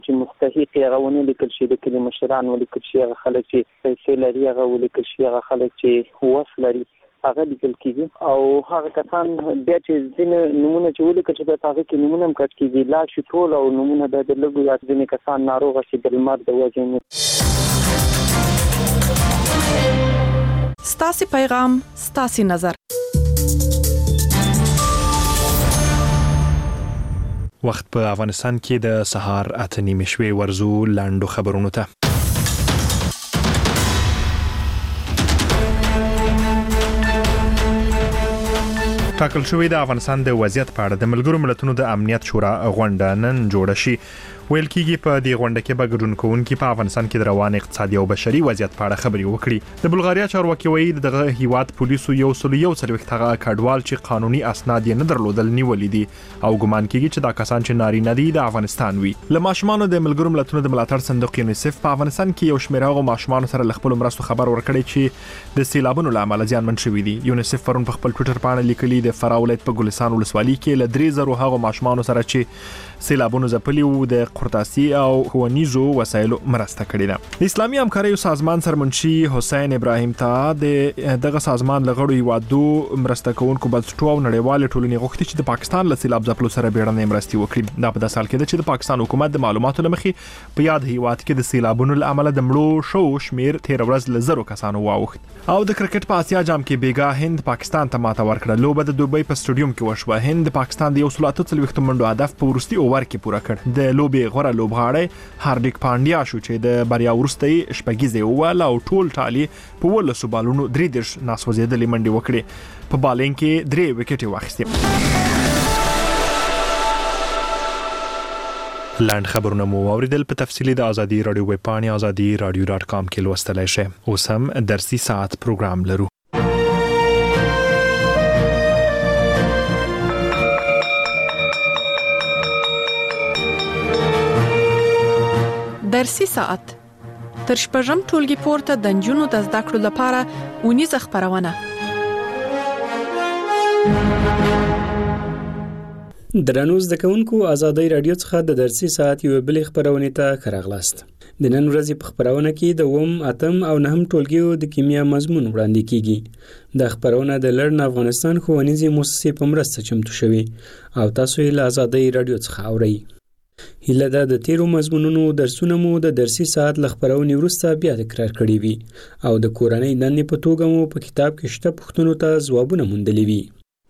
چې مستحق هغه ونه لیکل شي، د کلي مشران ولیکل شي، هغه خلک چې پیسې لري هغه ولیکل شي، هغه خلک چې وس لري هغه لیکل کیږي، او هغه کسان بیا چې ځینې نمونه چې ولیکل شي په هغه کې نمونه هم کټ کیږي، لا شي ټول او نمونه د لږو یا ځینې کسان ناروغه شي د لمر د وجې. ستاسي پیغام ستاسي نظر. وخت په افغانستان کې د سهار 8:30 شوي ورزو لاندو خبرونو ته. ټاکل شوی د افغانستان د وضعیت په اړه د ملګرو ملتونو د امنیت شورا غونډه نن جوړه شي. ویل کېږي په دې غونډه کې به ګډون کوونکي په افغانستان کې د روان اقتصادي او بشري وضعیت په اړه خبرې وکړي. د بلغاریا چارواکي وایي دغه هیواد پولیسو یو څلوېښت هغه کډوال چې قانوني اسناد یې نه درلودل نیولې دي او ګمان کېږي چې دا کسان چې نارینه دي د افغانستان وي. له ماشومانو د ملګرو ملتونو د ملاتړ صندوق یونیسف په افغانستان کې یو شمېر هغه ماشومان سره خپل مرستو خبر ورکړي چې د سیلابونو له امله زیانمن شوي دي. یونیسف پرون په خپل ټوئیټر باندې لیکلي د فراه ولایت په ګلستان ولسوالۍ کې له 3,000 هغه ماشومان سره چې سیلابونو ځپلي وو د قرطاسي او ښوونیزو وسایلو مرسته کړې ده. د اسلامي همکاریو سازمان سرمنشي حسین ابراهیم ته دغه سازمان لغړو هیوادو مرسته کوونکو بنسټونو او نړیوال ټولنې غوښتي چې د پاکستان له سیلاب ځپلو سره بیړنۍ مرستې وکړي. دا په داسې حال کې ده چې د پاکستان حکومت د معلوماتو له مخې په یاد هیواد کې د سیلابونو له امله د مړو شو شمیر 13 ورځ له 0 کسانو واوښت. او د کرکټ په آسیا جام کې بیګا هند پاکستان ته ماته ورکړه. لوبه د دوبۍ په سټډیوم کې وشوه. هند د پاکستان د 148 منډو هدف په وروستي اوور کې پوره کړ. د لوبې غوره لوبغاړی هاردیک پانډیا شو چې د بریا وروسته شپږیزه وواله او ټول ټالي په 13 بالونو 3 ناسوځېدلې منډې وکړې. په بالینګ کې 3 وکټې واخیستې. لاند خبرونه مو اوریدل. په تفصیلی د ازادي رادیو ویب پاڼې azadi.radio.com کې لوستلای شئ. اوس هم درسي ساعت پروګرام لرو. درسي ساعت تر شپږم ټولګي پورته د نجونو د زده کړو لپاره اونیزه خبرونه. درنو زده کوونکو ازادي رادیو څخه د درسي ساعت یو بل خبرونه ته راغلاست. د نن ورځې په خبرونه کې د 8 او 9 ټولګیو د کیمیا مضمون وړاندې کیږي. د خبرونه د لړن افغانستان ښوونیزي مؤسسې په مرسته چمتو شوی او تاسو یې له ازادي رادیو څخه اورئ. هیله ده د تیرو مضمونونو درسونه مو د درسي ساعت لخبرونې وروسته بیا تکرار کړي وي او د کورنۍ دندې په توګه مو په کتاب کې شته پوښتنو ته ځوابونه موندلي وي.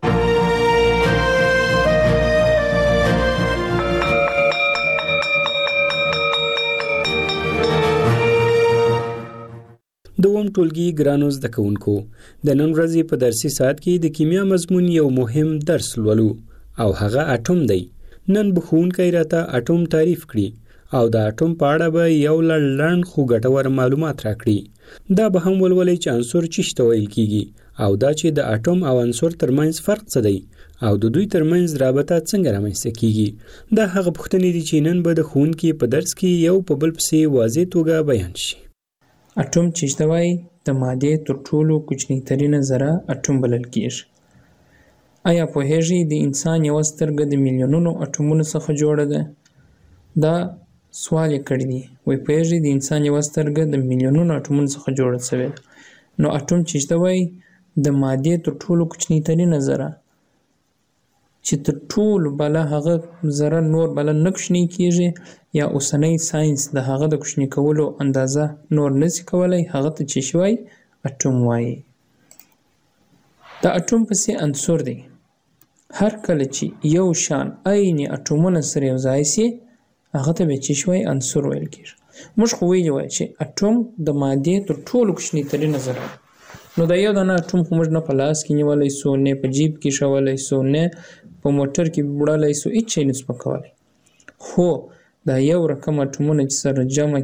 دوم ټولګي ګرانو زده کوونکو، د نن ورځې په درسي ساعت کې د کیمیا مضمون یو مهم درس لولو او هغه اټوم دی. نن به ښوونکی راته اټوم تعریف کړي او د اټوم په اړه به یو لړ خو ګټور معلومات راکړي. دا به هم ولولئ چې عنصر څه ته ویل کیږي او دا چې د اټوم او عنصر ترمنځ فرق څه دی او د دوی ترمنځ رابطه څنګه رامنځته کیږي. دا هغه پوښتنې دي چې نن به د ښوونکي په درس کې یو په بل پسې واضح توګه بیان شي. اټوم چې ته وایي د مادې تر ټولو کوچنی ترینه ذره اټوم بلل کیږي. آیا پوهیږئ د انسان یو سترګه د میلیونونو اټومونو څخه جوړه ده؟ دا سوال یې کړی دی. وایي پوهیږئ د انسان یو سترګه د میلیونونو اټومونو څخه جوړه شوې ده. نو اټوم چې ته وایي د مادې تر ټولو کوچنی ترینه ذره چې تر ټولو بله هغه ذره نور بله نه کوچنی کیږي یا اوسنی ساینس د هغه د کوچنی کولو اندازه نور نشي کولی، هغه ته چې شوی اټوم وایي. د اټوم پسې عنصر دی. هر کله چې یو شان عیني اټومونه سره یو ځای شي هغه ته به چې شوی عنصر ویل کېږي. موږ خو ویلي وای چې اټوم د مادې تر ټولو کوچنی ترینه ذره. نو دا یو دانه اټوم خو موږ نه په لاس کې نیولی سو، نه په جیب کې شولی سو، نه په موټر کې وړلی سو، هېڅ شی نسو پکولی. خو دا یو رقم اټومونه چې سره جمع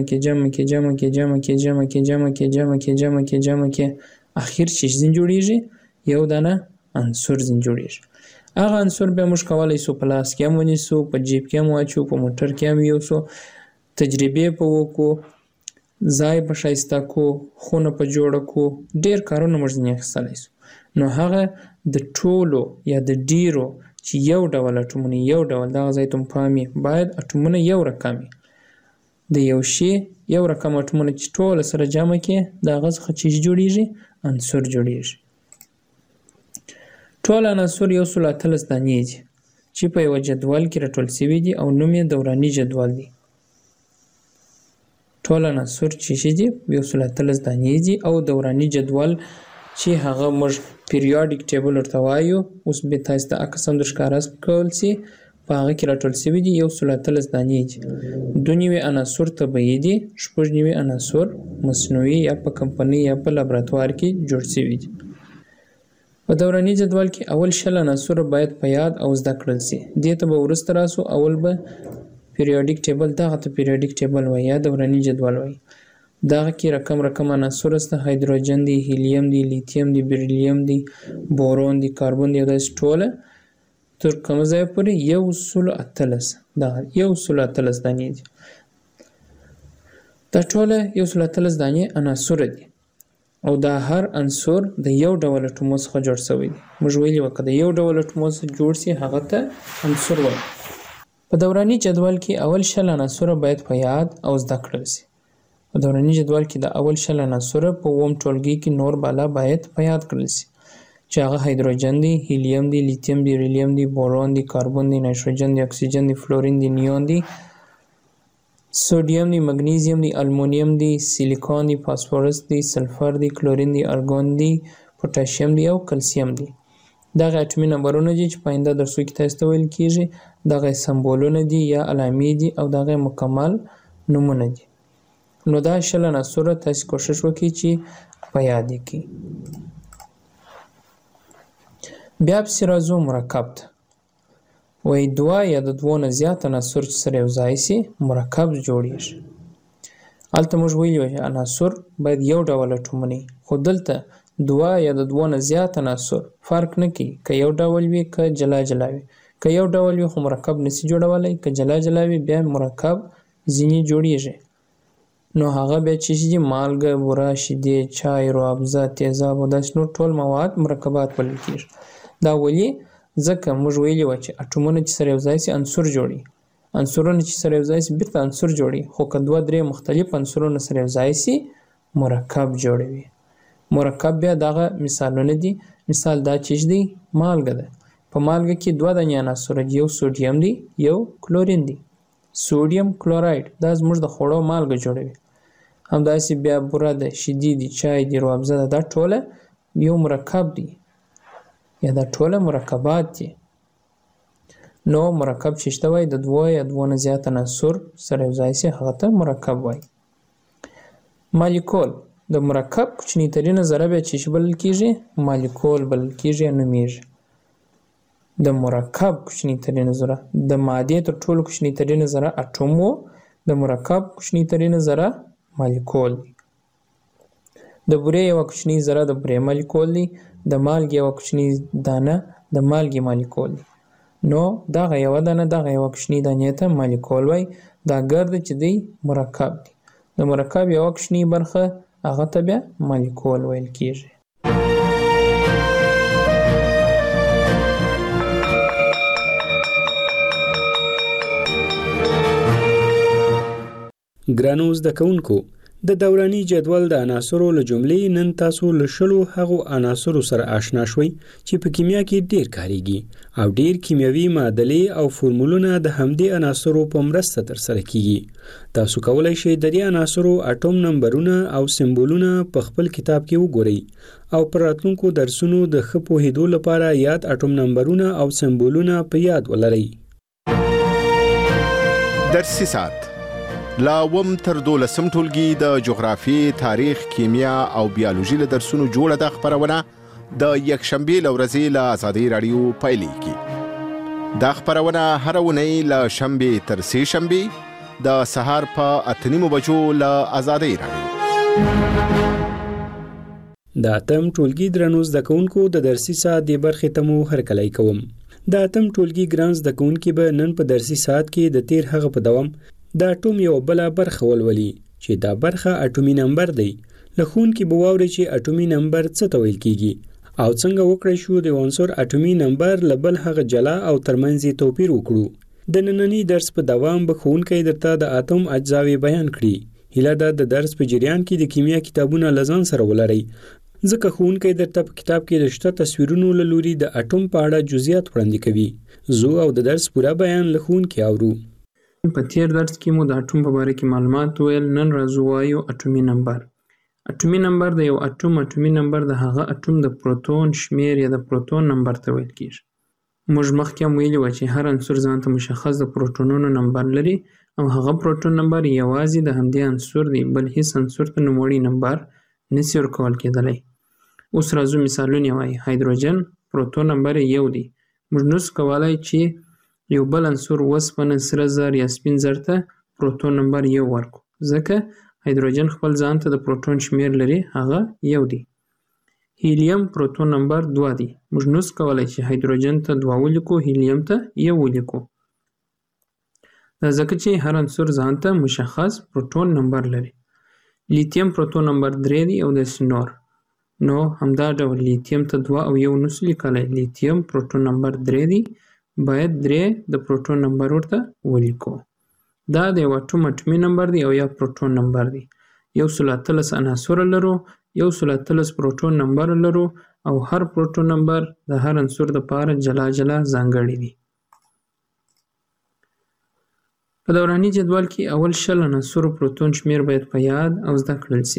کې اخر چې ځین جوړیږي یو دانه عنصر ځین جوړیږي. هغه عنصر بیا موږ کولی سو په لاس کې هم ونیسو، په جیب کې هم واچو، په موټر کې هم یوسو، تجربې په وکړو، ځای په ښایسته کو، خونه په جوړه کو، ډېر کارونه موږ ځینې اخیستلی سو. نو هغه د ټولو یا د ډیرو چې یو ډول اټومونه یو ډول دغه ځای ته پام باید اټومونه یو رقم د یو شی یو رقم اټومونه چې ټول سره جمع کې د هغه څخه چې جوړیږي عنصر جوړیږي. ټول عناصر 113 دانې دي چې په یو جدول کې راټول شوي دي او نوم یې دوراني جدول دی. ټول عناصر چې دي 113 دانې دي او دوراني جدول چې هغه موږ پیریاډیک ټیبل ورته وایو. اوس به تاسو ته عکس هم ښکاره کول شي په هغه کې راټول شوي دي 113 دانې دي. 2 نوي عناصر طبیعي دي، 6 نوي عناصر مصنوعي یا په کمپنۍ یا په لابراتوار کې جوړ شوي دي. په دوراني جدول کې اول 20 عناصر باید په یاد او زده کړل شي. دې ته به وروسته راسو. اول به پیریاډیک ټیبل، دغه ته پیریاډیک ټیبل وایي یا دوراني جدول وایي. دغه کې رقم عناصر سته، هایدروجن دی، هیلیم دی، لیتیم دی، بیریلیم دی، بورون دی، کاربن دی او داسې ټوله تر کومه ځایه پورې 113 دغه 113 دانې دي. دا ټوله 113 دانې عناصر دي او دا هر عنصر د یو ډول اټومو څخه جوړ شوی دی. موږ ویلي وو که د یو ډول اټومو څخه جوړ شي هغه ته عنصر وایي. په دوراني جدول کې اول 20 عناصر باید په یاد او زده کړل شي. په دوراني جدول کې د اول 20 عناصر په اووم ټولګي کې نور بالا باید په یاد کړل شي چې هغه هایدروجن دی، هیلیم دی، لیتیم دی، بیریلیم دی، بورون دی، کاربن دی، نایتروجن دی، اکسیجن دی، فلورین دی، نیون دی، سودیم دی، مګنیزیم دی، المونیم دی، سیلیکون دی، فاسفورس دی، سلفر دی، کلورین دی، ارګون دی، پوتاشیم دی او کلسیم دی. دغه اټومي نمبرونه دي چې په آینده درسو کې تاسو ته ویل کېږي. دغه سمبولونه دي یا علامې دي او دغه مکمل نومونه دي. نو دا 20 عناصر تاسو کوشش وکړئ چې په یاد کړئ. بیا پسې راځو مرکب ته. وایي 2 یا د 2 نه زیات عناصر چې سره یو ځای شي مرکب جوړیږي. هلته موږ ویلي وو چې عناصر باید یو ډول اټومونه وي، خو دلته 2 یا د 2 نه زیات عناصر فرق نه کوي که یو ډول وي که جلا جلا وي. که یو ډول وي خو مرکب نشي جوړولی، که جلا جلا وي بیا مرکب ځینې جوړیږي. نو هغه بیا چې دي مالګه، بوره، شیدې، چای، روابزه، تیزاب او داسې نور ټول مواد مرکبات بلل کېږي. دا ولې؟ ځکه موږ ویلي وو چې اټومونه چې سره یو ځای شي عنصر جوړي، عنصرونه چې سره یو ځای شي بیرته عنصر جوړي، خو که 2-3 مختلف عنصرونه سره یو ځای شي مرکب جوړوي. مرکب بیا دغه مثالونه دي. مثال دا چې دی مالګه ده. په مالګه کې 2 دانې عناصر دي، یو سوډیم دی، یو کلورین دی. سوډیم کلوراید دا زموږ د خوړو مالګه جوړوي. همداسې بیا بوره ده، شیدې دي، چای دی، روابزه ده، دا ټوله یو مرکب دی یا دا ټوله مرکبات دي. نو مرکب چې شته وایي د 2 یا 2 نه زیات عناصر سره یو ځای شي هغه ته مرکب وایي. مالیکول د مرکب کوچني ترینه ذره بیا چې بلل کېږي مالیکول بلل کېږي یا نومیږي. د مرکب کوچني ترینه ذره د مادې تر ټولو کوچني ترینه ذره اټوم و، د مرکب کوچني ترینه ذره مالیکول دی. د بورې یوه کوچنۍ ذره د بورې مالیکول دی، د مالګې یوه کوچنۍ دانه د مالګې مالیکول دی. نو دغه یوه دانه دغه یوه کوچنۍ دانې ته مالیکول وایي. دا ګرده چې دی مرکب دی. د مرکب یوه کوچنۍ برخه هغه ته بیا مالیکول ویل کېږي. ګرانو زده کوونکو، د دوراني جدول د عناصرو له جملې نن تاسو له 20 هغو عناصرو سره آشنا شوي چې په کیمیا کې ډیر کاریږي او ډیر کیمیاوي معادلې او فورمولونه د همدې عناصرو په مرسته ترسره کیږي. تاسو کولای شئ د دې عناصرو اټوم نمبرونه او سمبولونه په خپل کتاب کې وګورئ او پر راتلونکو درسونو د ښه پوهېدو لپاره یاد اټوم نمبرونه او سمبولونه په یاد ولرئ. درسي ساعت لا وم تر 12 ټولګي د جغرافي، تاریخ، کیمیا او بیولوژي له درسونو جوړه د خبرونه د یکشنبه لورځي له آزادۍ رادیو پیلېږي. دا خبرونه هر ونۍ له شنبه تر سه شنبه د سهار په 8:30 بجو له آزادۍ رادیو. د اتم ټولګي درنو زده کوونکو د درسي ساعت د برخې ته مو هرکلی کوم. د اتم ټولګي ګران زده کوونکي به نن په درسي ساعت کې د تیر هغه په دوام د اټوم یو بل برخه ولولي چې دا برخه اټومي نمبر دی. لخون کې به واوري چې اټومي نمبر څه ته ویل کیږي او څنګه وکړای شو د عنصر اټومي نمبر له بل هغه جلا او ترمنځ توپیر وکړو. د نننی درس په دوام به ښوونکی درته د اتوم اجزاوې بیان کړي. هیله ده د درس په جریان کې د کیمیا کتابونه له ځان سره ولرئ، ځکه ښوونکی درته په کتاب کې د شته تصویرونو له لوري د اټوم په اړه جزئیات وړاندې کوي. زه او د درس پوره بیان له ښوونکي اورو. په تیر درس کې مو د اټوم په باره کې معلومات ویل. نن راځو وایو اټومي نمبر. اټومي نمبر د یو اټومي نمبر د هغه اټوم د پروتون شمیر یا د پروتون نمبر ته ویل کیږي. موږ مخکې هم ویلي وو چې هر عنصر ځان ته مشخص د پروتونونو نمبر لري او هغه پروتون نمبر یوازې د همدې عنصر دی، بل هیڅ عنصر ته نوموړی نمبر نشي ورکول کېدلی. اوس راځو مثالونه وایو. هایدروجن پروتون نمبر 1 دی. موږ نشو کولای چې یو بل عنصر وسپنه، سره زر یا سپین زر ته پروتون نمبر 1 ورکړو، ځکه هایدروجن خپل ځان ته د پروتون شمیر لري، هغه 1 دی. هیلیم پروتون نمبر 2 دی. موږ نشو کولای چې هایدروجن ته 2 ولیکو، هیلیم ته 1 ولیکو، دا ځکه چې هر عنصر ځان ته مشخص پروتون نمبر لري. لیتیم پروتون نمبر 3 دی او داسې نور. نو همدا ډول لیتیم ته 2 او 1 نشو لیکلی. لیتیم پروتون نمبر 3 دی، باید 3 د پروتون نمبر ورته ولیکو. دا د یو اټوم اټومي نمبر دی او یا پروتون نمبر دی. 113 عناصر لرو، 113 پروتون نمبر لرو او هر پروتون نمبر د هر عنصر لپاره جلا جلا ځانګړی دی. په دوراني جدول کې اول 20 عناصرو پروتون شمیر باید په یاد او زده کړل شي.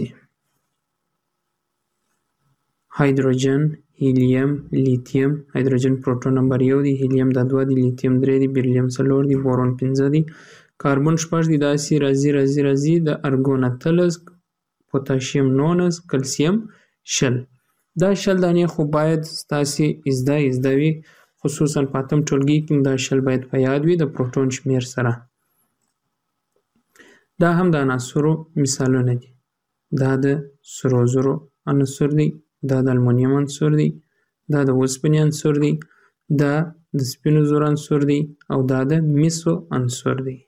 هایدروجن، هیلیم، لیتیم. هایدروجن پروتون نمبر 1 دی، هیلیم دا 2 دی، لیتیم 3 دی، بیریلیم 4 دی، بورون 5 دی، کاربن 6 دی، داسې راځي د ارګون 13، پوتاشیم 19، کلسیم 20. دا 20 دانې خو باید ستاسې زده وي، خصوصا په اتم ټولګي کې دا 20 باید په یاد وي د پروتون شمیر سره. دا هم د عناصرو مثالونه دي. دا د سرو زرو عنصر دی، دا د المونیم عنصر دی، دا د اوسپنې عنصر دی، دا د سپینو زرو عنصر دی او دا د مسو عنصر دی.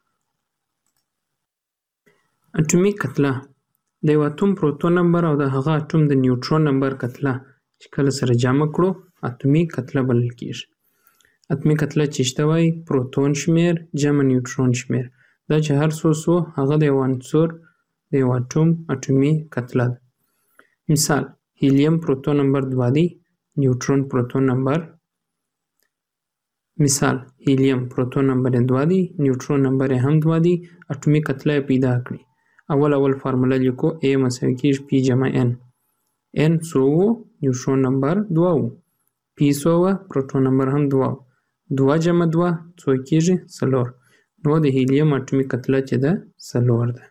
اټومي کتله د یو اټوم پروتون نمبر او د هغه اټوم د نیوټرون نمبر کتله چې کله سره جمع کړو اټومي کتله بلل کیږي. اټومي کتله چې شته وایي پروتون شمیر جمع نیوټرون شمیر. دا چې هر څو هغه د یو عنصر د یو اټوم اټومي کتله ده. مثال هیلیم پروتون نمبر 2 دی، نیوټرون پروتون نمبر. مثال هیلیم پروتون نمبر 2 دی، نیوټرون نمبر هم 2 دی، اټومي کتله پیدا کړي. اول فارموله لیکو A مساوي کیږي P جمع N. N څو و؟ نیوټرون نمبر 2 و. P څو و؟ پروتون نمبر هم 2 و. 2 جمع 2 څو کیږي؟ 4. نو د هیلیم اټومي کتله چې ده 4 ده.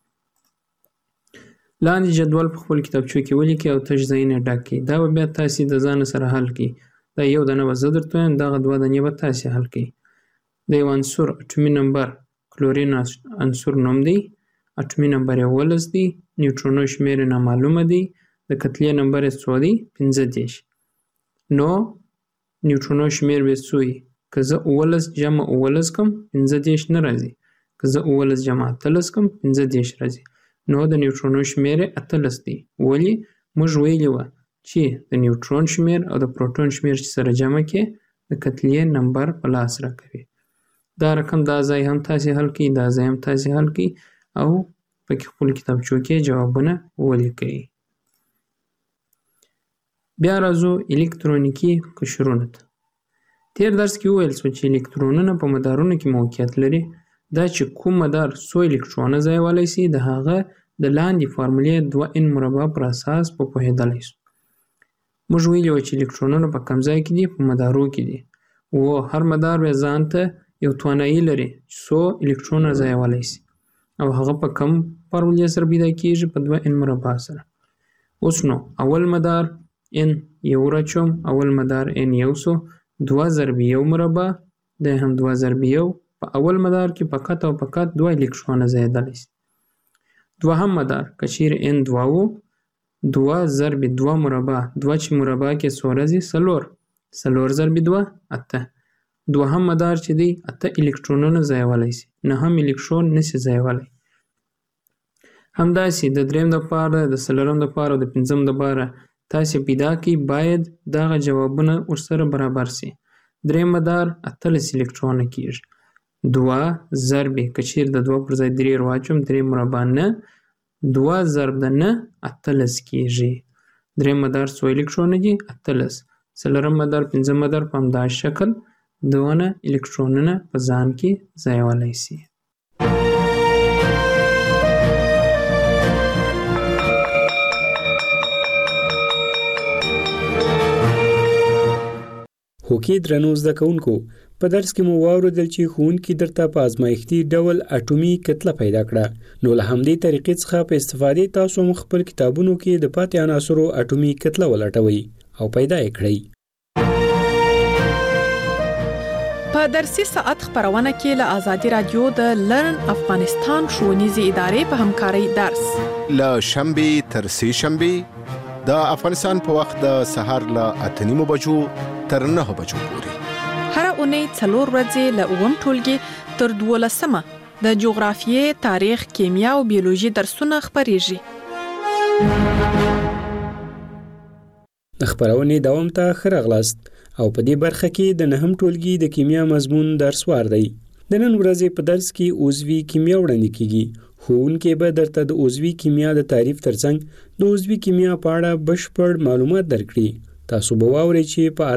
لاندې جدول په خپل کتابچو کې ولیکئ او تش ځایونه ډک کړئ. دا به بیا تاسې د ځان سره حل کړئ. دا یو دانه به زه درته وایم، دغه 2 دانې به تاسې حل کړئ. د یو عنصر اټومي نمبر کلورین عنصر نوم دی، اټومي نمبر 11 دی، نیوټرونو شمیر نامعلومه دی، د کتلې نمبر یې څو دی؟ 15. نو نیوټرونو شمیر به څو وي؟ که زه 11 جمع 11 کم 15 نه راځي، که زه 11 جمع 18 کم 15 راځي. نو د نیوټرونو شمیر 18 دی. ولی؟ موږ ویلي وه چې د نیوټرون شمیر او د پروتون شمیر چې سره جمع کې د کتلې نمبر په لاس راکوي. دا رقم دا ځای هم تاسې حل کړئ، دا ځای هم تاسې حل کړئ او پکې خپل کتابچو کې جوابونه ولیکئ. بیا راځو الکترونیکي قشرونو ته. تیر درس کې وویل شو چې الکترونونه په مدارونو کې موقعیت لري. دا چې کوم مدار څو الکترونه ځایولی شي د هغه د لاندې فارمولې 2n مربع پر اساس په پوهېدلی شو. موږ ویلي وو چې الکترونونه په کوم ځای کې دي؟ په مدارو کې دي. هر مدار بیا ځان ته یو توانایي لري چې څو الکترونه ځایولی شي او هغه په کوم فارمولې سره پیدا کېږي؟ په 2n مربع سره. اوس نو اول مدار n یو راچوم، اول مدار n یو سو، 2 ضرب 1 مربع دا هم 2 ضرب 1. په اول مدار کې فقط او فقط 2 الکترونه ځایېدلی شي. دوهم مدار که چیرې n 2 و، 2 ضرب 2 مربع، 2 چې مربع کې څو راځي؟ 4. 4 ضرب 2 8. دوهم مدار چې دی 8 الکترونونه ځایولی شي، 9 الکترون نشي ځایولی. همداسې د دریم دپاره، د څلورم دپاره او د پنځم دپاره تاسې پیدا کړئ باید دغه جوابونه ورسره برابر سي. درېیم مدار 18 الکترونه کیږي. 2 ضرب که چیرې د 2 پر ځای 3 واچوم 3 مربع 9 2 ضرب د 9 18 کیږي. درېیم مدار څو الکترونه دي 18. څلورم مدار 5 مدار په همدا شکل دونه الکترونونه په ځان کې ځایولی سي. هوکې درنو زده کوونکو په درس کې مو واورېدل چې ښوونکي درته په ازمایښتي ډول اټومي کتله پیدا کړه. نو له همدې طریقې څخه په استفادې تاسو هم خپل کتابونو کې د پاتې عناصرو اټومي کتله ولټوئ او پیدا یې کړئ. په درسي ساعت خبرونه کې له آزادي رادیو د لرن افغانستان ښوونیزې ادارې په همکارۍ درس له شنبې تر سې شنبې د افغانستان په وخت د سهار له 8:30 بجو تر 9 بجو پورې هر اونۍ 4 ورځې له 9 ټولګي تر 12 د جغرافیې، تاریخ، کیمیا او بیولوژي درسونه خبريږي. د خبرونې دوام ته ښه راغلاست او په دې برخه کې د 9 ټولګي د کیمیا مضمون درس وار دی. د نن ورځې په درس کې عضوي کیمیا وړاندې کیږي. ښوونکی به درته د عضوي کیمیا د تعریف ترڅنګ د عضوي کیمیا په اړه بشپړ معلومات درکړي. تاسو به واورئ چې په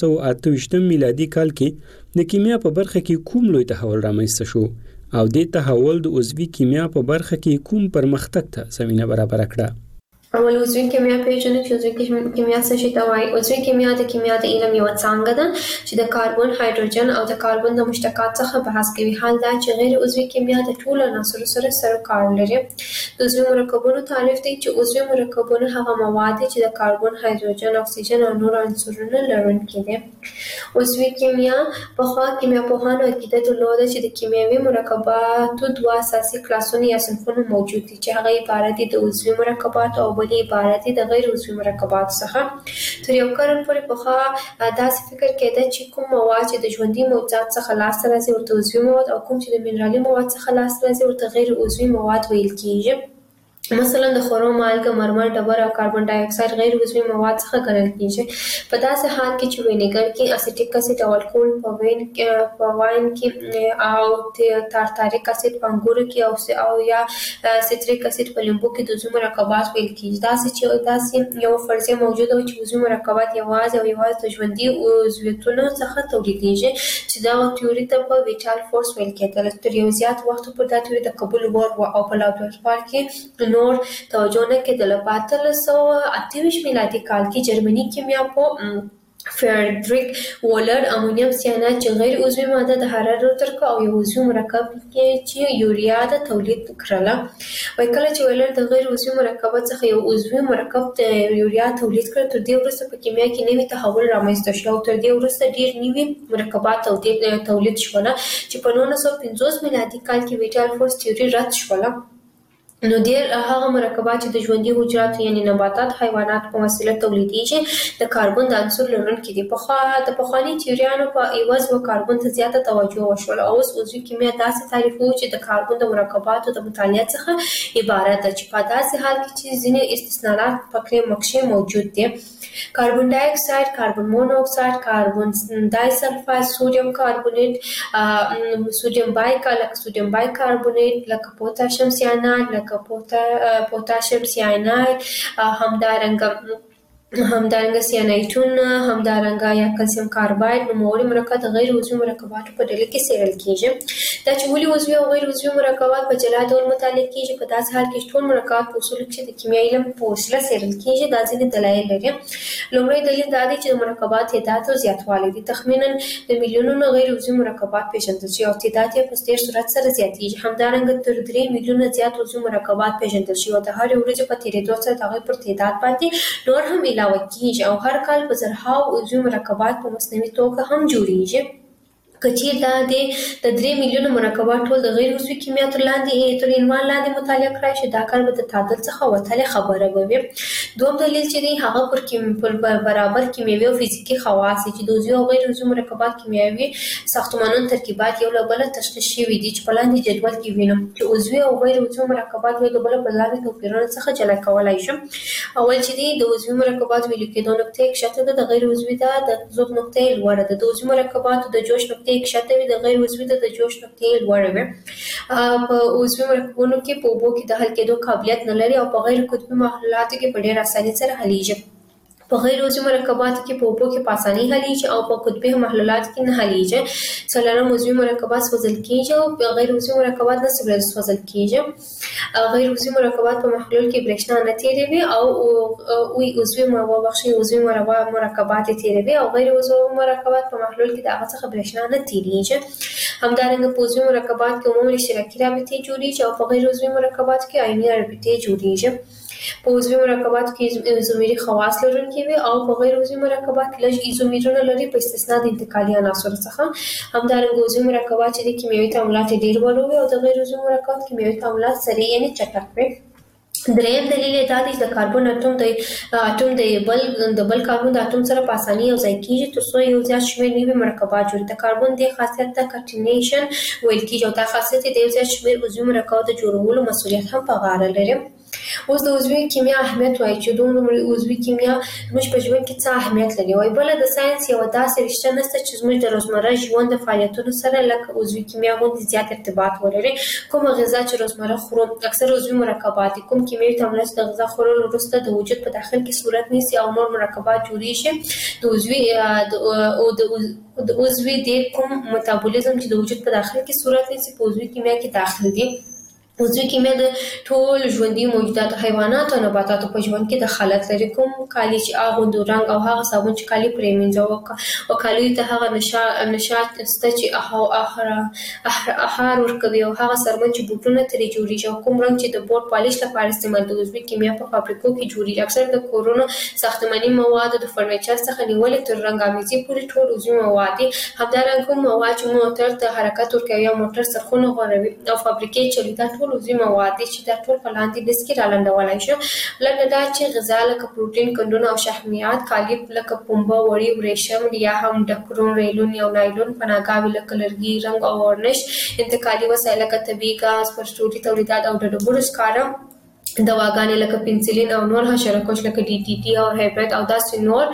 1828 میلادي کال کې د کیمیا په برخه کې کوم لوی تحول رامنځته شو او دې تحول د عضوي کیمیا په برخه کې کوم پرمختګ ته زمینه برابر کړه. اول عضوي کیمیا پیژنو چې عضوي کیمیا څه شي ته وایي. عضوي کیمیا د کیمیا د علم یو څانګه ده چې د کاربن، هایدروجن او د کاربن د مشتقات څخه بحث کوي. حال دا چې غیر عضوي کیمیا د ټولو عناصرو سره کار لري. د عضوي مرکبونو تعریف دی چې عضوي مرکبونه هغه مواد دي چې د کاربن، هایدروجن، اکسیجن او نور عنصرونه لرونکي دي. عضوي کیمیا پخوا کیمیاپوهانو عقیده درلوده چې د کیمیاوي مرکباتو 2 اساسي کلاسونه یا صنفونه موجود دي چې هغه عبارت دي د عضوي مرکباتو او بلې عبارت دي د غیر عضوي مرکباتو څخه. تر یو قرن پورې پخوا داسې فکر کېده چې کوم مواد چې د ژوندي موجودات څخه لاسته راځي ورته عضوي مواد او کوم چې د منرالي مواد څخه لاسته راځي ورته غیر عضوي مواد ویل کېږي. مثلا د خورو مالګه، مرمر، ډبر او کاربن ډای اکساید غیر عضوي مواد څخه ګڼل کېږي. په داسې حال کې چې وینیګر کې اسیټیک اسید او الکول په واین کې او تارتاریک اسید په انګورو کې او یا سیتریک اسید په لیمبو کې د عضوي مرکبات ویل کېږي. داسې یو فرضیه موجوده و چې عضوي مرکبات یوازې د ژوندي عضویتونو څخه تولیدېږي چې دغه تیوري ته په ویټال فورس ویل کېدل. تر یو زیات وخت پورې دا تیوري د قبول وړ وه او په لابراتوار کې نور توجه نه کېدله. په 1828 میلادي کال کې جرمني کیمیاپوه فریدریک وولر امونیم سیانات چې غیر عضوي ماده د حرارت ترکه او یو عضوي مرکب کې چې یوریا د تولید کړله. وایي کله چې وولر د غیر عضوي مرکب څخه یو عضوي مرکب د یوریا تولید کړ تر دې وروسته په کیمیا کې نوی تحول رامنځته شو او تر دې وروسته ډیر نوي مرکبات تولید شول چې په 1950 میلادي کال کې ویټال فورس تیوري رد شوله. نو ډیر هغه مرکبات چې د ژوندي حجراتو یعنی نباتات، حیوانات په وسیله تولیدېږي د کاربن د عنصر لرونکي دي. د پخواني تیوریانو په عوض و کاربن ته زیاته توجه وشوله. اوس عضوي کیمیا داسې تعریفوي چې د کاربن د مرکباتو د مطالعه څخه عبارت ده چې په داسې حال کې چې ځینې استثناءات پکې مکشې موجود دي. کاربن ډای اکساید، کاربن مونو اکساید، کاربن ډای سلفاید، سوډیم کاربونیټ، سوډیم بایکاربونیټ، لکه پوتاشیم سیاناید، لکه پوتاشیم سیاناید، همدارنګه سیانایټون، همدارنګه یا کلسیم کارباید نوموړي مرکبات د غیر عضوي مرکباتو په ډله کې څېړل کېږي. دا چې ولې عضوي او غیر عضوي مرکبات په جلا ډول مطالعه کېږي په داسې حال کې چې ټول مرکبات په اصولو کې د کیمیاوي علم په وسیله څېړل کېږي دا ځینې دلایل لري. لومړی دلیل دا دی چې د مرکبات تعداد او زیاتوالی دی. تخمینا د میلیونونو غیر عضوي مرکبات پیژندل شوي او تعداد یې په ډېر سرعت سره زیاتېږي. همدارنګه تر 3 میلیونه زیات عضوي مرکبات پیژندل شوي او د هرې ورځې په تېرېدو سره د هغوی پر تعداد باندې نور هم علاوه کېږي او هر کال په زرهاو عضوي مرکبات په مصنوعي توګه هم جوړېږي. کچیر دا د 3 میلیونه مرکبات ټول د غیر عضوي کیمیا تر عنوان لاندې مطالعه کړای شي، دا کار به د تعادل څخه وتلې خبره به وي. دوم دلیل چې دی هغه پر برابر کیمیاوي او فزیکي خواص چې د عضوي او غیر عضوي مرکبات کیمیاوي ساختمانونو ترکیبات یو له بل تشخیص شوي دي چې په لاندې جدول کې وینم چې عضوي او غیر عضوي مرکبات یو له بل په لاندې توپیرونو څخه جلا کولای شم. اول چې دی د عضوي مرکبات ویل کېدو نقطه کښته ده، د غیر عضوي ده د ذوب نقطه لوړه ده. د عضوي مرکباتو د جوش نقطه کښته وي، د غیر عضوي د جوش نقطې لوړه وي. په عضوي مرکبونو کې په اوبو کې د حل کېدو قابلیت نه لري او په غیر قطبي محلولاتو کې په ډېر اسانۍ سره حلیږي. په غیر عضوي مرکباتو کې په اوبو کې په اسانۍ حلیږي او په قطبي محلولاتو کې نه حلیږي. څلورم عضوي مرکبات سوځل کېږي او په غیر عضوي مرکبات نه سوځل کېږي. غیر عضوي مرکبات په محلول کې برېښنا نه تیروي او عضوي مرکبات تیروي او غیر عضوي مرکبات په محلول کې د هغه څخه برېښنا نه تیریږي. همدارنګه په عضوي مرکبات کې عمومي اشتراکي رابطې جوړیږي او په غیر عضوي مرکباتو کې عیني رابطې جوړیږي. په عضوي مرکباتو کې ایزومري خواص لرونکي وي او په غیر عضوي مرکبات کې لږ ایزومرونه لري په استثنا د انتقالي عناصرو څخه. همدارنګه عضوي مرکبات چې د کیمیاوي تعاملات ډېر ورو وي او د غیر عضوي مرکبات کیمیاوي تعاملات سریع یعنی چټک وي. دریم دلیل دا دی چې د کاربن اټوم د بل کاربن د اټوم سره په اسانۍ یو ځای کېږي ترڅو یو زیات شمېر نوي مرکبات جوړوي. د کاربن دې خاصیت ته کټینیشن ویل کېږي او دا خاصیت د یو زیات شمېر عضوي مرکباتو د جوړولو مسؤلیت هم په غاړه لري. اوس د عضوي کیمیا اهمیت وایي چې د عضوي کیمیا زموږ په ژوند کې څه اهمیت لري. وایي بله د ساینس یوه داسې رشته نشته چې زموږ د روزمره ژوند د فعالیتونو سره لکه عضوي کیمیا غوندې زیات ارتباط ولري. کومه غذا چې روزمره خورو اکثر عضوي مرکبات دي. کوم کیمیاوي تعاملات چې د غذا خوړلو وروسته د وجود په داخل کې صورت نیسي او نور مرکبات جوړیږي. د عضوي د کوم میتابولیزم چې د وجود په داخل کې صورت نیسي په عضوي کیمیا کې داخل دي. عضوي کیمیا د ټول ژوندي موجوداتو حیواناتو او نباتاتو په ژوند کې دخالت لري. کوم کالي چې اغوندو رنګ او هغه صابون چې کالي پرې مینځو او کالیو ته هغه نشات سته چې احار ورکوي او هغه سرمن چې بوټونه ترې جوړیږي او کوم رنګ چې د بورډ پالیش لپاره استعمال د عضوي کیمیا په فابریکو کې جوړیږي. اکثر د کورونو ساختماني مواد د فرنیچر څخه نیولې تر رنګامیزي پورې ټول عضوي مواد دي. همدارنګه کوم مواد چې موټر ته حرکت ورکوي او موټر څرخونه غوړوي او فابریکې چلوي عضوي مواد دي چې دا ټول په لاندې لیست کې رالنډولای شو. لکه دا چې غذا لکه پروټین، کندونه او شحمیات، کالي لکه پنبه، وړي، ورېشم یا هم ډکرون، ریلون یا نایلون، پناهګاوې لکه لرګي، رنګ او ورنش، انتقالي وسایل لکه طبیعي ګاز، پرسټوري تولیدات او د ډبرو سکاره، دواګانې لکه پنسلین او نور حشره کش لکه ډي ټي ټي او هیپریت او داسې نور.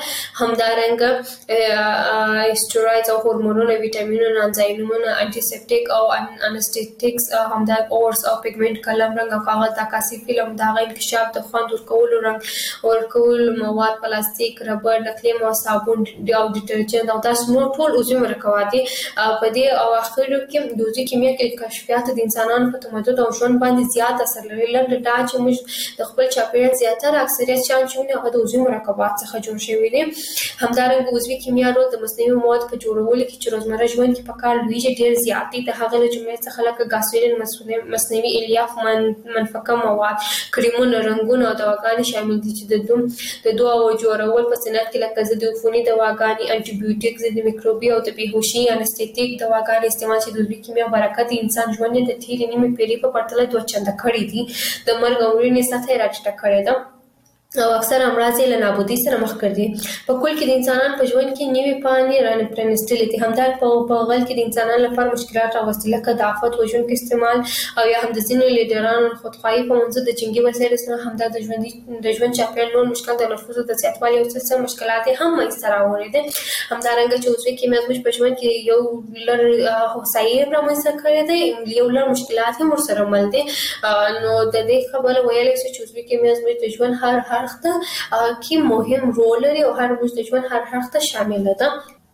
همدارنګه اسټروایډز او هورمونونه، ویټامینونه، انزایمونه، انټي سیپټیک او انستیټیکس، همدارنګه اورس او پیګمنټ، قلم، رنګ او کاغذ، عکاسي فلم، د هغه انکشاف، د خوند ورکولو، رنګ ورکولو مواد، پلاستیک، ربړ، نقلیم او صابون او ډیټرجنټ او داسې نور ټول عضوي مرکبات دي. په دې اواخرو کې د عضوي کیمیا کې کشفیات د انسانانو په تمدن او ژوند باندې زیات اثر لري. لنډه دا چې د خپل چاپیریال زیاتره اکثریت شیان چې هغه د عضوي مرکبات څخه جوړ شوي دي. همدارنګه عضوي کیمیا رول د مصنوعي موادو په جوړولو کې چې روزمره ژوند کې په کار لویږي ډېر زیات دي. د هغه له جملې څخه لکه ګاسولین، مصنوعي الیاف، منفکه مواد، کریمونه، رنګونه او دواګانې شامل دي چې د دواو جوړول په صنعت کې لکه ضد عفوني دواګانې، انټي بیوټیک، ضد میکروبي او د بېهوشي انستیټیک دواګانې استعمال چې د عضوي کیمیا برکت د انسان ژوند د تېرې نیمې پېړۍ په پرتله 2 چنده کړی دي. د مرګ او مړینې سطح یې راټیټه کړې ده او اکثر امراض یې له نابودۍ سره مخ کړي دي. په کل کې د انسانانو په ژوند کې نوې پاڼې پرانیستلې دي. همدارنګه په غل کې د انسانانو لپاره مشکلات راوستي لکه د آفت وژونکو استعمال او یا هم د ځینو لیډرانو خودخواهي په منځ د جنګي وسایلو سره همدا د ژوند چاپیریال نور مشکل د نفوسو د زیاتوالي او څه مشکلات هم منځته راوړي دي. همدارنګه چې عضوي کیمیا زموږ په ژوند کې یو لړ هوسایي رامنځته کړی دی، یو لړ مشکلات هم ورسره مل دي. نو د دې خبره ویلی شو چې عضوي کیمیا زموږ د ژوند هر اړخ ته کې مهم رول لري او هر موږ د ژوند هر اړخ ته شامله ده.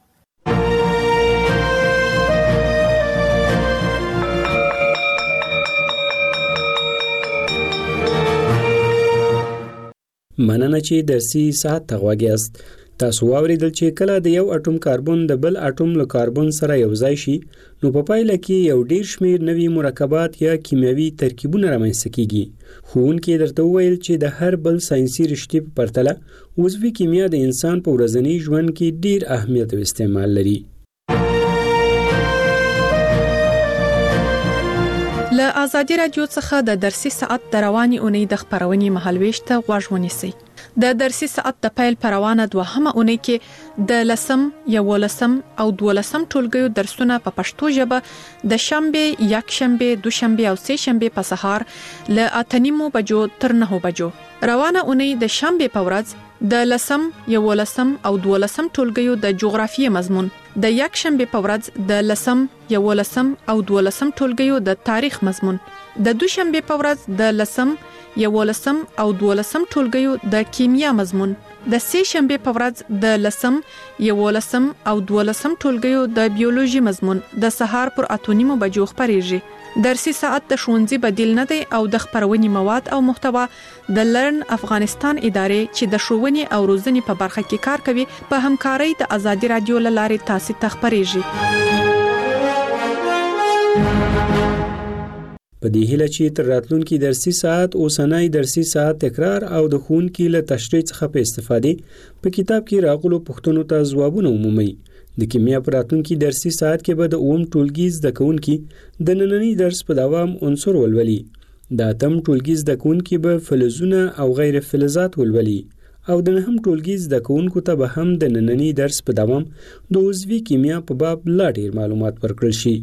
مننه چې درسي ساعت ته غوږ یاست. تاسو واوریدل چې کله د یو اټوم کاربن د بل اټوم له کاربن سره یو ځای شي نو په پایله کې یو ډیر شمیر نوي مرکبات یا کیمیاوي ترکیبونه رامنځته کیږي. ښوونکي درته وویل چې د هر بل ساينسي رشتې په پرتله عضوي کیمیا د انسان په ورځني ژوند کې ډیر اهمیت او استعمال لري. ازادي رادیو څخه د درسي ساعت د رواني اونۍ د خبرونې مهالويش ته غوږ ونیسئ. د درسي ساعت د پیل پروانه دوهمه اونۍ کې د لسم، یولسم او دولسم ټولګیو درسونه په پښتو ژبه د شنبه، یکشنبه، دوشنبه او سه شنبه په سهار ل 8:30 بجو تر 9 بجو. روانه اونۍ د شنبه په ورځ د لسم، یولسم او دولسم ټولګیو د جغرافیې مضمون، د یکشنبه په ورځ د لسم، یولسم او دولسم ټولګیو د تاریخ مضمون، د دوشنبه په ورځ د لسم، یولسم او دولسم ټولګیو د کیمیا مضمون، د سه شنبه په ورځ د لسم، یولسم او دولسم ټولګیو د بیولوژي مضمون د سهار پر 8:30 بجو خبريږي. درسي ساعت د ښوونځي بدیل نه دی او د خبرونې مواد او محتوا د لرن افغانستان ادارې چې د ښوونې او روزنې په برخه کې کار کوي په همکارۍ د ازادي رادیو لارې تاسو ته خبريږي. په دې هیله چې تر راتلونکي درسي ساعت اوسنۍ درسي ساعت تکرار او د ښوونکي له تشریح څخه په استفادې په کتاب کې راغلو پوښتنو ته ځوابونه ومومي. د کیمیا په راتلونکي درسي ساعت کې به د اوم ټولګي زده کوونکي د نننۍ درس په دوام عنصر ولولي. د اتم ټولګي زده کوونکي به فلزونه او غیر فلزات ولولي او د نهم ټولګي زده کوونکو ته به هم د نننۍ درس په دوام د عضوي کیمیا په باب لا ډیر معلومات ورکړل شي.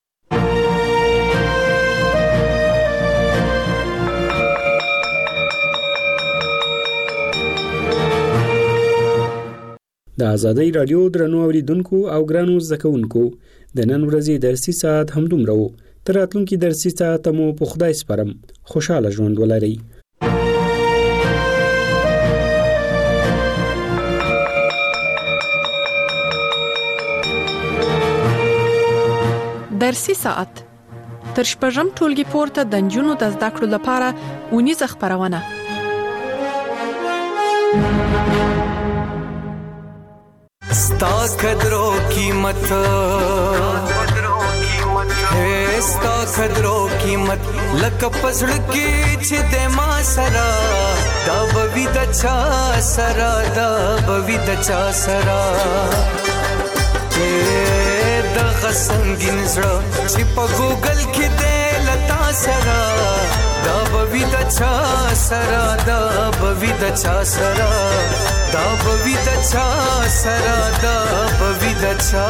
د ازادۍ رادیو درنو اوریدونکو او ګرانو زده کوونکو د نن ورځې درسي ساعت همدومره و. تر راتلونکي درسي ساعت مو په خدای سپارم. خوشاله ژوند ولرئ. درسي ساعت تر شپږم ټولګي پورته د نجونو د زده کړو لپاره اونیزه خبرونه. स्ता खदरो कीमत है, स्ता खदरो कीमत लक पसड़ की छिदे मा सरा दा बविद चा सरा दा बविद चा सरा ए द खसंगिन सरा छिप गूगल की दे लता सरा दा बविद चा सरा दा बविद चा सरा दा बविद चा सरा दा बविद चा.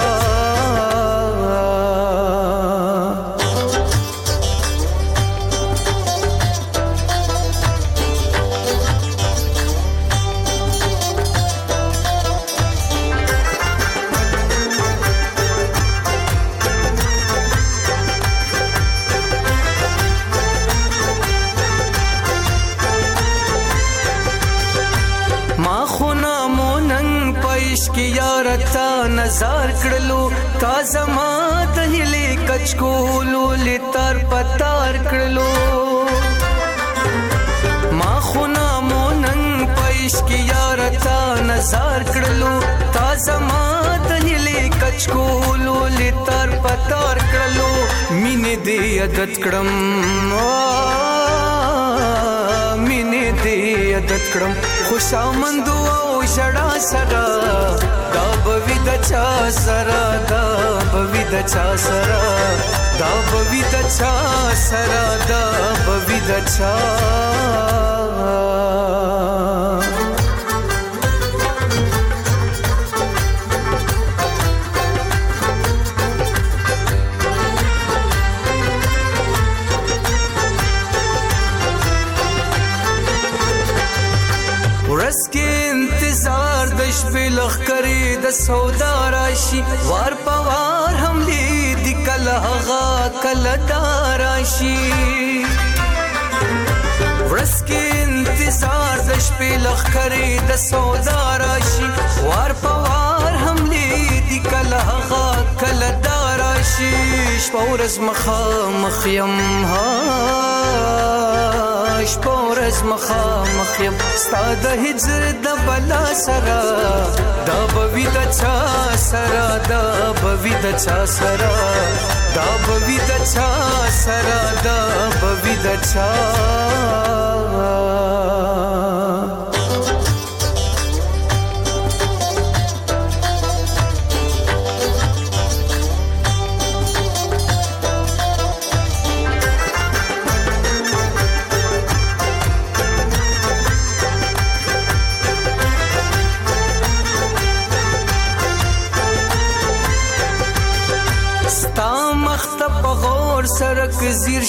की यारता नजार कड़लो का जमा दहिले कचकोलो लितार पतार कड़लो मा खुना मोनंग पैश की यारता नजार कड़लो का जमा दहिले कचकोलो लितार पतार कड़लो मिने दे अदत कड़म मिने दे अदत कड़म खुशामंदो ओ शड़ा सरा दा बविद चा सरा दा बविद चा सरा दा बविद चा सरा दा बविद चा. ورس के इंतजार दश पे लख करे द सौदा राशि वार पवार हमले दी कलहा कलदाराशी ورس के इंतजार दश पे लख करे द सौदा राशि वार पवार हमले दी कलहा कलदाराशी شپورز مخامخ یم ها شپورز مخامخ یم ستا د هجر د بلا سرا دا بوی د چا سرا دا بوی د چا سرا دا بوی د چا سرا دا بوی د چا.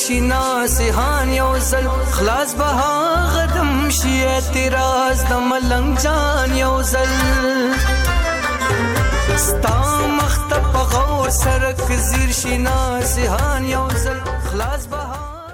شینا سهان یو زل خلاص به غدم شي اعتراض د ملنګ جان یو زل ستا مخته په غور سرک زیر شینا سهان یو زل خلاص به